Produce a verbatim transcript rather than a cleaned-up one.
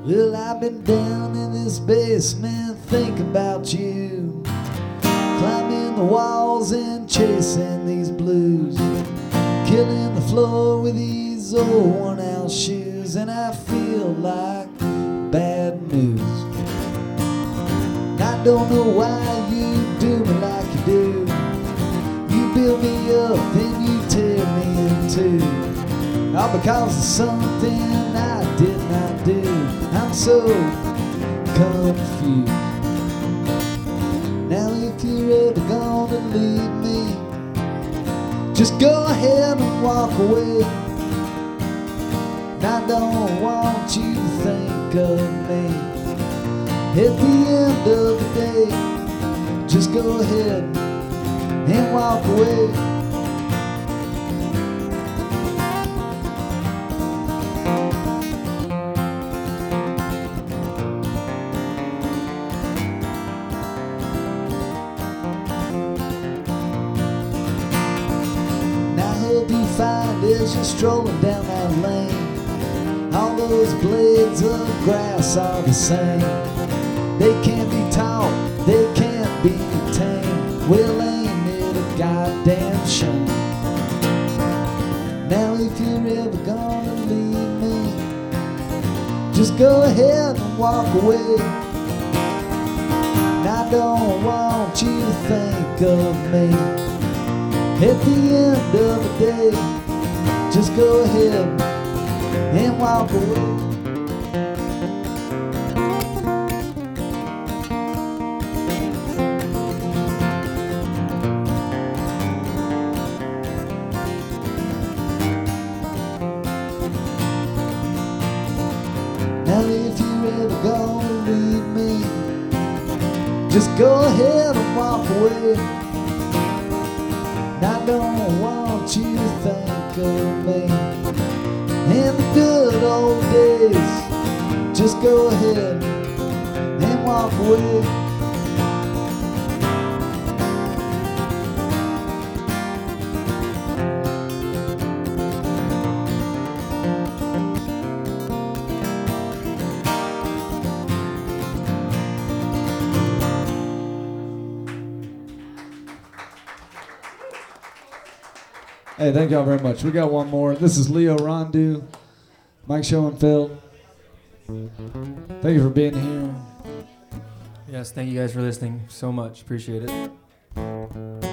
Well, I've been down in this basement thinking about you, climbing the walls and chasing these blues, killing the floor with these old worn out shoes, and I feel like bad news. I don't know why you do me like you do. You build me up, then you tear me in two, all because of something I did not do. I'm so confused. Now if you're ever gonna leave me, just go ahead and walk away. I don't want you to think of me. At the end of the day, just go ahead and walk away. Find as you're strolling down that lane, all those blades of grass are the same. They can't be taught, they can't be tamed. Well, ain't it a goddamn shame? Now if you're ever gonna leave me, just go ahead and walk away. And I don't want you to think of me. At the end of the day, just go ahead and walk away. Now if you're ever gonna leave me, just go ahead and walk away. I don't want you to think of me in the good old days. Just go ahead and walk away. Hey, thank y'all very much. We got one more. This is Leo Rondeau, Mike Schoenfeld. Thank you for being here. Yes, thank you guys for listening so much. Appreciate it.